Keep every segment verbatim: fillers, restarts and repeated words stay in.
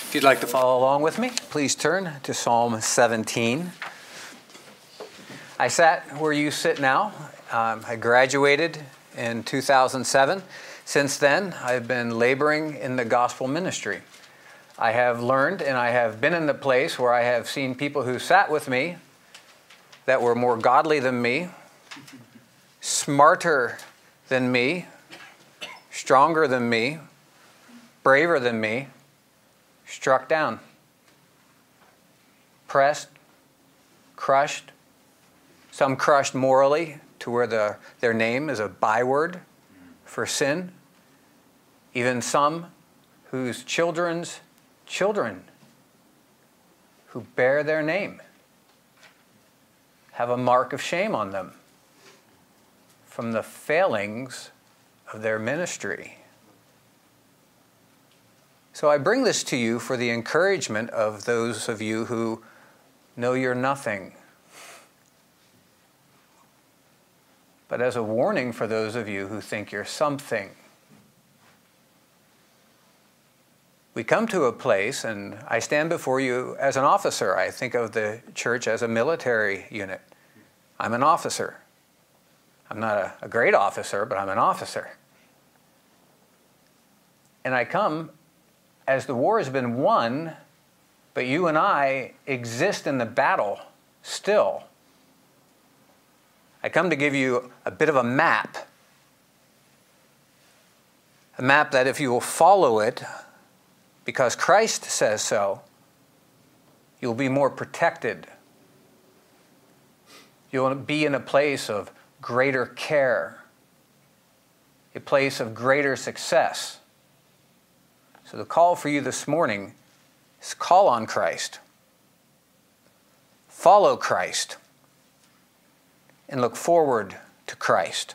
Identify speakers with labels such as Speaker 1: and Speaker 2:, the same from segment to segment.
Speaker 1: If you'd like to follow along with me, please turn to Psalm seventeen. I sat where you sit now. Um, I graduated in two thousand seven. Since then, I've been laboring in the gospel ministry. I have learned and I have been in the place where I have seen people who sat with me that were more godly than me, smarter than me, stronger than me, braver than me, struck down, pressed, crushed, some crushed morally to where the, their name is a byword for sin, even some whose children's children who bear their name have a mark of shame on them from the failings of their ministry. So I bring this to you for the encouragement of those of you who know you're nothing, but as a warning for those of you who think you're something. We come to a place, and I stand before you as an officer. I think of the church as a military unit. I'm an officer. I'm not a, a great officer, but I'm an officer. And I come as the war has been won, but you and I exist in the battle still. I come to give you a bit of a map. A map that if you will follow it, because Christ says so, you'll be more protected. You'll be in a place of greater care, a place of greater success. So the call for you this morning is call on Christ, follow Christ, and look forward to Christ.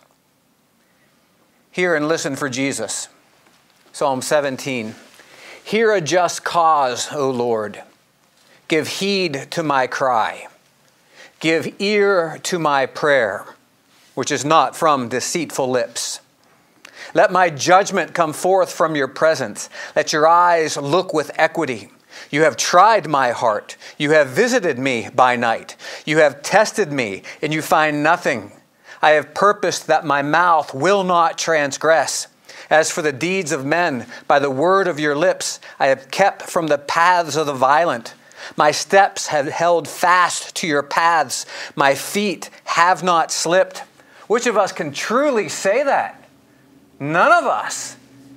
Speaker 1: Hear and listen for Jesus. Psalm seventeen. Hear a just cause, O Lord. Give heed to my cry. Give ear to my prayer, which is not from deceitful lips. Let my judgment come forth from your presence. Let your eyes look with equity. You have tried my heart. You have visited me by night. You have tested me, and you find nothing. I have purposed that my mouth will not transgress. As for the deeds of men, by the word of your lips, I have kept from the paths of the violent. My steps have held fast to your paths. My feet have not slipped. Which of us can truly say that? None of us.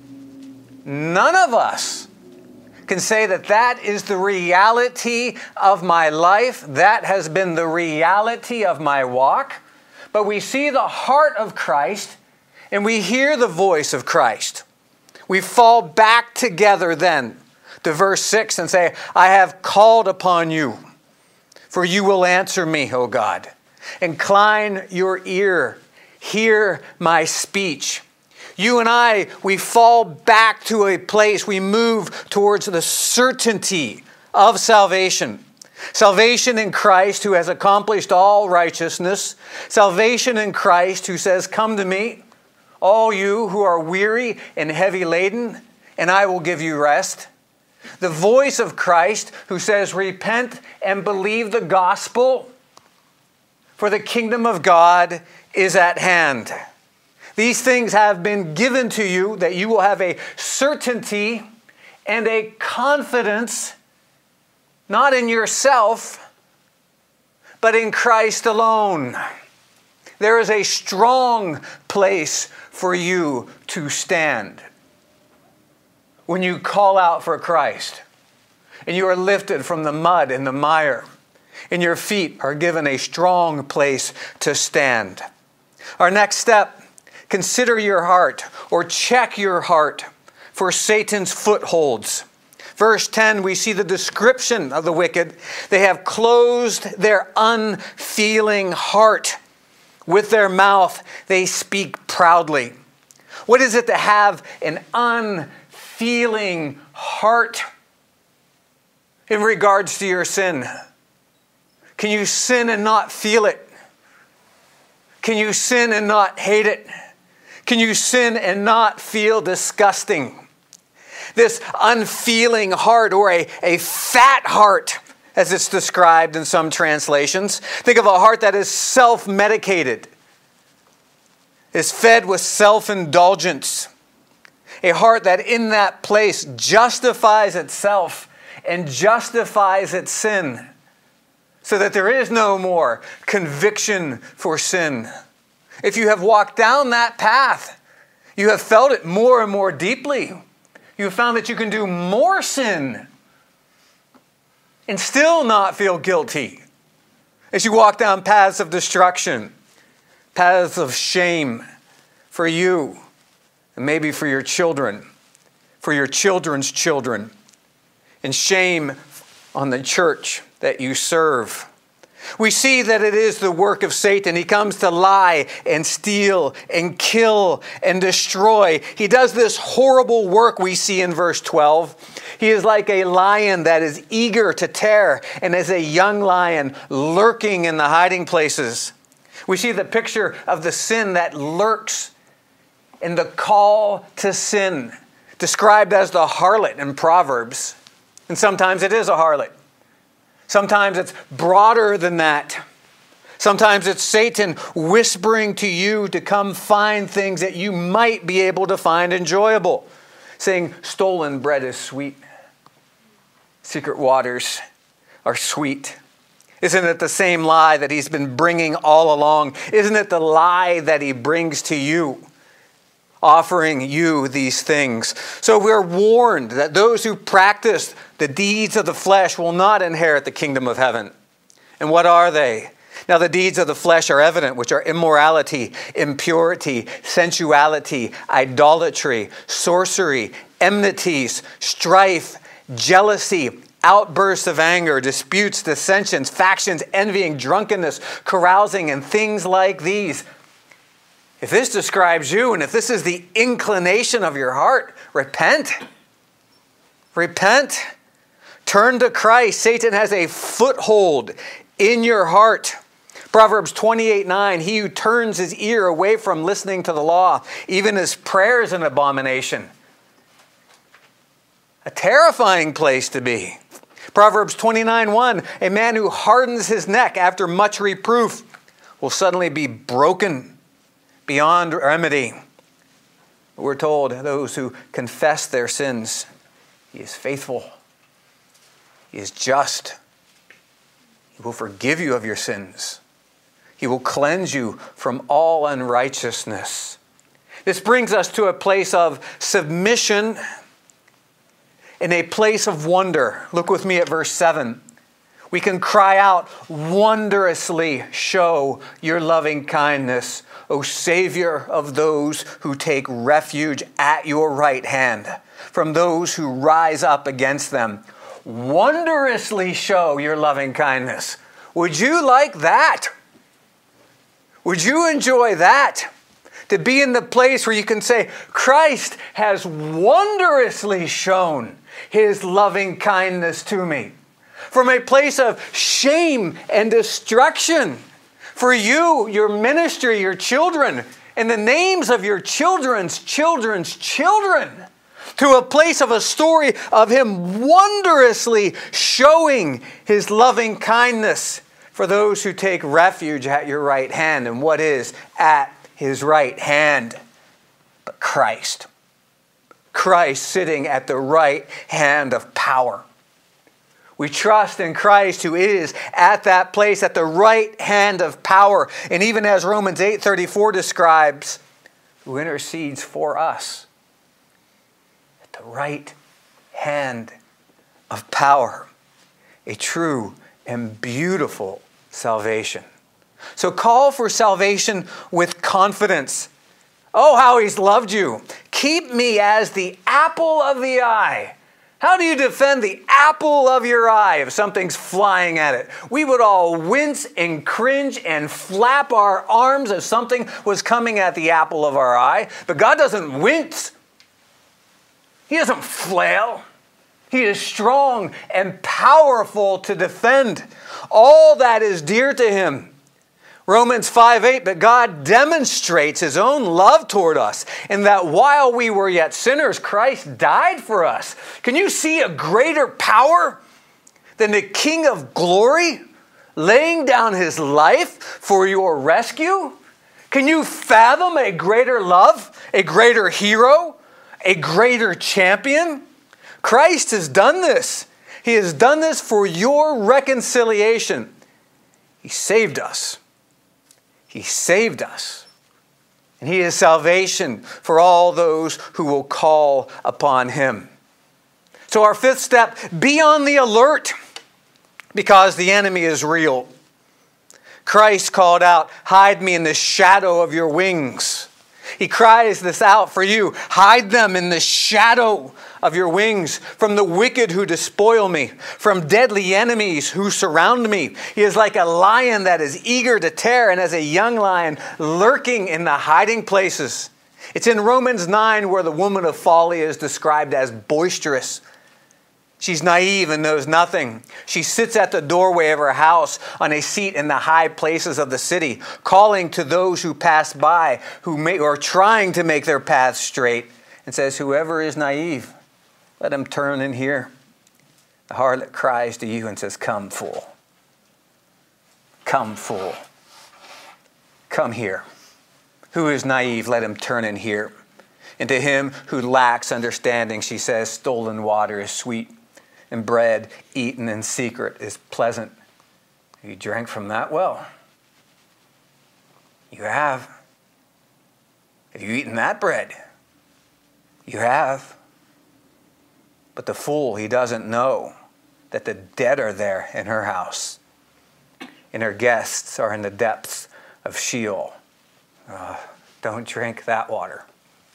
Speaker 1: None of us can say that that is the reality of my life. That has been the reality of my walk. But we see the heart of Christ and we hear the voice of Christ. We fall back together then to verse six and say, I have called upon you, for you will answer me, O God. Incline your ear, hear my speech. You and I, we fall back to a place, we move towards the certainty of salvation. Salvation in Christ who has accomplished all righteousness. Salvation in Christ who says, come to me, all you who are weary and heavy laden, and I will give you rest. The voice of Christ who says, repent and believe the gospel, for the kingdom of God is at hand. These things have been given to you that you will have a certainty and a confidence, not in yourself, but in Christ alone. There is a strong place for you to stand when you call out for Christ and you are lifted from the mud and the mire and your feet are given a strong place to stand. Our next step, consider your heart or check your heart for Satan's footholds. Verse ten, we see the description of the wicked. They have closed their unfeeling heart. With their mouth, they speak proudly. What is it to have an unfeeling heart in regards to your sin? Can you sin and not feel it? Can you sin and not hate it? Can you sin and not feel disgusting? this unfeeling heart, or a, a fat heart, as it's described in some translations. Think of a heart that is self-medicated, is fed with self-indulgence. A heart that in that place justifies itself and justifies its sin, so that there is no more conviction for sin. If you have walked down that path, you have felt it more and more deeply. You have found that you can do more sin and still not feel guilty as you walk down paths of destruction, paths of shame for you, and maybe for your children, for your children's children, and shame on the church that you serve. We see that it is the work of Satan. He comes to lie and steal and kill and destroy. He does this horrible work we see in verse twelve. He is like a lion that is eager to tear, and as a young lion lurking in the hiding places. We see the picture of the sin that lurks in the call to sin, described as the harlot in Proverbs. And sometimes it is a harlot. Sometimes it's broader than that. Sometimes it's Satan whispering to you to come find things that you might be able to find enjoyable, saying stolen bread is sweet. Secret waters are sweet. Isn't it the same lie that he's been bringing all along? Isn't it the lie that he brings to you, offering you these things? So we're warned that those who practice the deeds of the flesh will not inherit the kingdom of heaven. And what are they? Now the deeds of the flesh are evident, which are immorality, impurity, sensuality, idolatry, sorcery, enmities, strife, jealousy, outbursts of anger, disputes, dissensions, factions, envying, drunkenness, carousing, and things like these. If this describes you, and if this is the inclination of your heart, repent. Repent. Turn to Christ. Satan has a foothold in your heart. Proverbs twenty-eight nine, he who turns his ear away from listening to the law, even his prayer is an abomination. A terrifying place to be. Proverbs twenty-nine one, a man who hardens his neck after much reproof will suddenly be broken beyond remedy. We're told those who confess their sins, he is faithful. He is just. He will forgive you of your sins. He will cleanse you from all unrighteousness. This brings us to a place of submission and a place of wonder. Look with me at verse seven. We can cry out, wondrously show your loving kindness, O Savior of those who take refuge at your right hand, from those who rise up against them. Wondrously show your loving kindness. Would you like that? Would you enjoy that? To be in the place where you can say, Christ has wondrously shown his loving kindness to me. From a place of shame and destruction for you, your ministry, your children, and the names of your children's children's children, to a place of a story of him wondrously showing his loving kindness for those who take refuge at your right hand. And what is at his right hand? But Christ. Christ sitting at the right hand of power. We trust in Christ who is at that place at the right hand of power. And even as Romans eight thirty-four describes, who intercedes for us at the right hand of power. A true and beautiful salvation. So call for salvation with confidence. Oh, how he's loved you. Keep me as the apple of the eye. How do you defend the apple of your eye if something's flying at it? We would all wince and cringe and flap our arms if something was coming at the apple of our eye. But God doesn't wince. He doesn't flail. He is strong and powerful to defend all that is dear to him. Romans five eight, but God demonstrates his own love toward us in that while we were yet sinners, Christ died for us. Can you see a greater power than the King of glory laying down his life for your rescue? Can you fathom a greater love, a greater hero, a greater champion? Christ has done this. He has done this for your reconciliation. He saved us. He saved us. And he is salvation for all those who will call upon him. So our fifth step, be on the alert because the enemy is real. Christ called out, hide me in the shadow of your wings. He cries this out for you. Hide them in the shadow of your wings from the wicked who despoil me, from deadly enemies who surround me. He is like a lion that is eager to tear, and as a young lion lurking in the hiding places. It's in Romans nine where the woman of folly is described as boisterous. She's naive and knows nothing. She sits at the doorway of her house on a seat in the high places of the city, calling to those who pass by, who may, are trying to make their paths straight, and says, whoever is naive, let him turn in here. The harlot cries to you and says, come, fool. Come, fool. Come here. Who is naive, let him turn in here. And to him who lacks understanding, she says, stolen water is sweet, and bread eaten in secret is pleasant. You drank from that well. You have. Have you eaten that bread? You have. But the fool, he doesn't know that the dead are there in her house, and her guests are in the depths of Sheol. Uh, don't drink that water.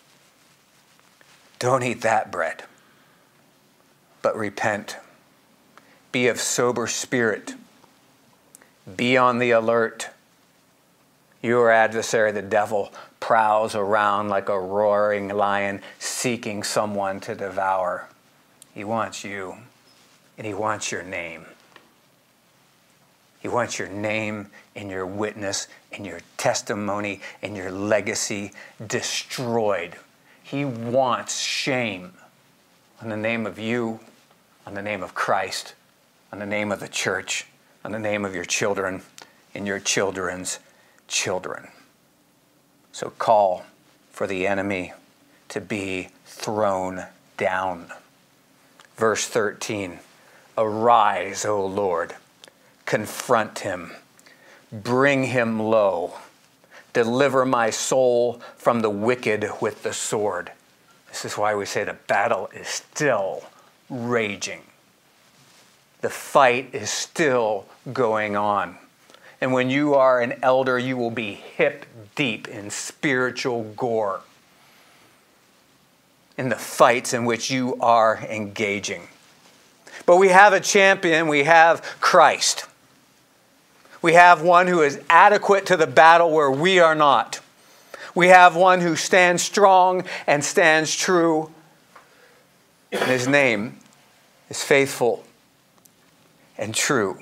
Speaker 1: Don't eat that bread. But repent. Be of sober spirit. Be on the alert. Your adversary, the devil, prowls around like a roaring lion seeking someone to devour. He wants you, and he wants your name. He wants your name and your witness and your testimony and your legacy destroyed. He wants shame on the name of you, on the name of Christ, on the name of the church, on the name of your children and your children's children. So call for the enemy to be thrown down. Verse thirteen, arise, O Lord, confront him, bring him low, deliver my soul from the wicked with the sword. This is why we say the battle is still raging. The fight is still going on. And when you are an elder, you will be hip deep in spiritual gore in the fights in which you are engaging. But we have a champion. We have Christ. We have one who is adequate to the battle where we are not. We have one who stands strong and stands true. And his name is faithful and true.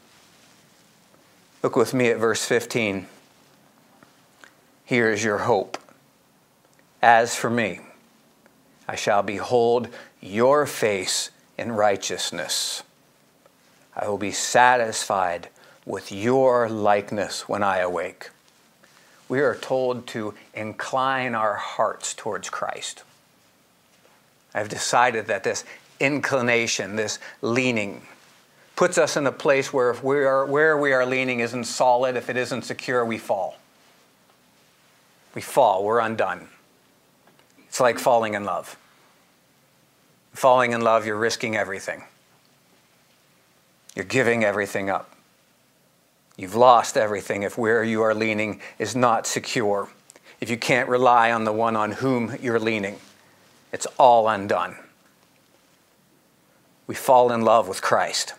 Speaker 1: Look with me at verse fifteen. Here is your hope. As for me, I shall behold your face in righteousness. I will be satisfied with your likeness when I awake. We are told to incline our hearts towards Christ. I've decided that this inclination, this leaning, puts us in a place where if we are where we are leaning isn't solid, if it isn't secure, we fall. We fall, we're undone. It's like falling in love. Falling in love, you're risking everything. You're giving everything up. You've lost everything if where you are leaning is not secure. If you can't rely on the one on whom you're leaning, it's all undone. We fall in love with Christ.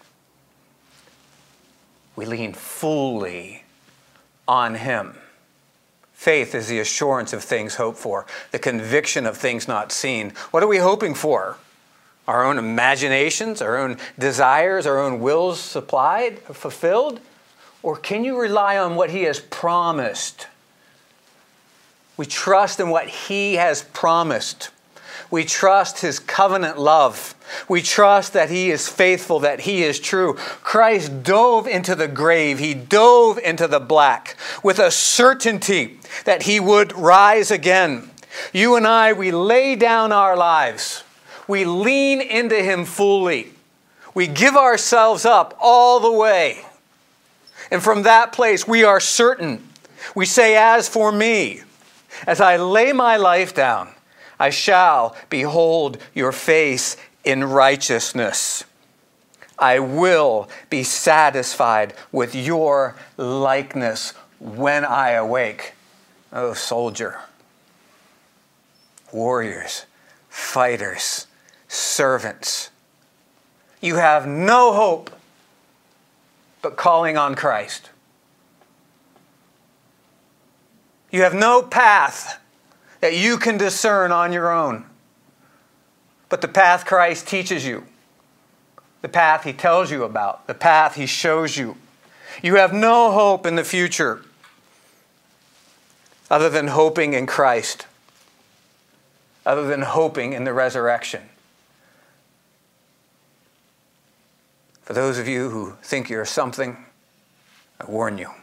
Speaker 1: We lean fully on him. Faith is the assurance of things hoped for, the conviction of things not seen. What are we hoping for? Our own imaginations, our own desires, our own wills supplied, fulfilled? Or can you rely on what He has promised? We trust in what He has promised. We trust His covenant love. We trust that He is faithful, that He is true. Christ dove into the grave. He dove into the black with a certainty that He would rise again. You and I, we lay down our lives. We lean into Him fully. We give ourselves up all the way. And from that place, we are certain. We say, as for me, as I lay my life down, I shall behold your face in righteousness. I will be satisfied with your likeness when I awake. Oh, soldier, warriors, fighters, servants, you have no hope but calling on Christ. You have no path that you can discern on your own. But the path Christ teaches you, the path He tells you about, the path He shows you. You have no hope in the future other than hoping in Christ, other than hoping in the resurrection. For those of you who think you're something, I warn you.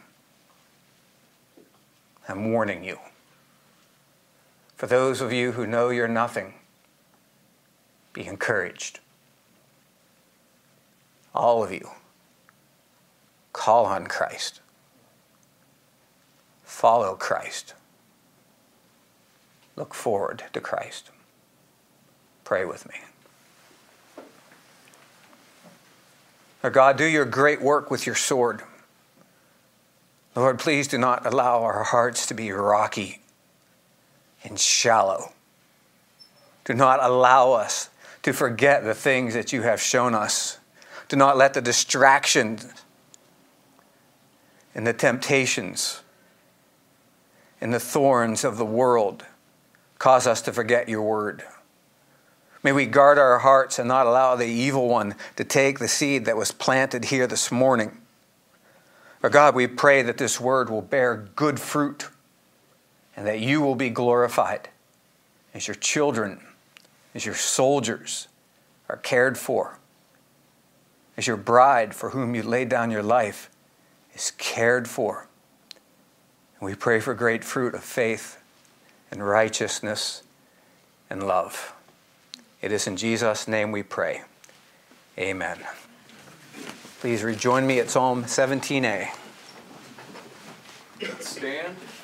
Speaker 1: I'm warning you. For those of you who know you're nothing, be encouraged. All of you, call on Christ. Follow Christ. Look forward to Christ. Pray with me. Lord God, do your great work with your sword. Lord, please do not allow our hearts to be rocky and shallow. Do not allow us to forget the things that you have shown us. Do not let the distractions and the temptations and the thorns of the world cause us to forget your word. May we guard our hearts and not allow the evil one to take the seed that was planted here this morning. But God, we pray that this word will bear good fruit and that you will be glorified as your children, as your soldiers are cared for, as your bride for whom you laid down your life is cared for. And we pray for great fruit of faith and righteousness and love. It is in Jesus' name we pray. Amen. Please rejoin me at Psalm seventeen A.
Speaker 2: Let's stand.